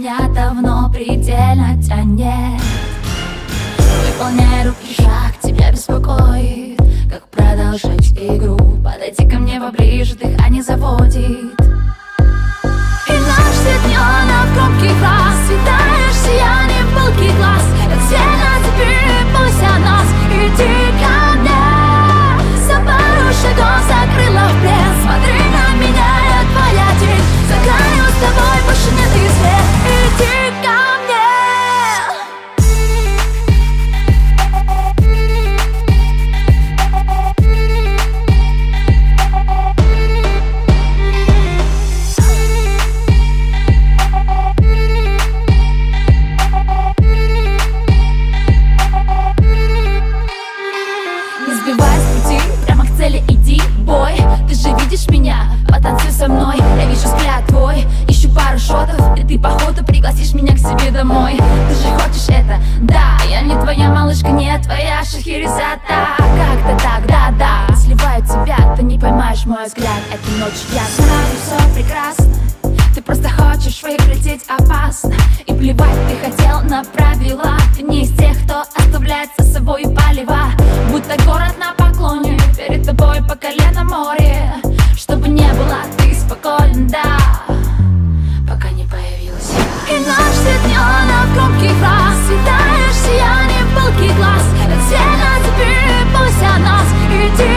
меня давно предельно тянет. Выполняй руки шаг, тебя беспокоит, как продолжать игру. Подойди ко мне поближе, дыхание заводит. И наш свет неонов громкий глаз, светаешь сиянием пылкий глаз. Это сильно теперь, пусть о нас. Иди ко мне, за пару шагов закрыла в плен. Смотри на меня, я твоя тень. За гранью с тобой больше нет измен. Иди ко мне. Не сбивай с пути, прямо к цели иди, бой. Ты же видишь меня, потанцуй со мной. Я вижу взгляд твой, ищу пару шотов, и ты походу пригласишь меня к себе домой. Ты же хочешь это, да. Я не твоя малышка, не твоя Шахерезада. Как-то так, да-да. Сливаю тебя, ты не поймаешь мой взгляд. Этой ночью я знаю, все прекрасно. Ты просто хочешь выглядеть опасно. И плевать ты хотел на правила. Ты не из тех, кто оставляет за собой палево. Будто город на поклоне, перед тобой по колено море. Чтобы не было, ты спокоен, да, пока не появилась я. И наш свет неонов громкий глаз, светаешь сиянием пылкий глаз. Это сильно теперь, пусть о нас. Иди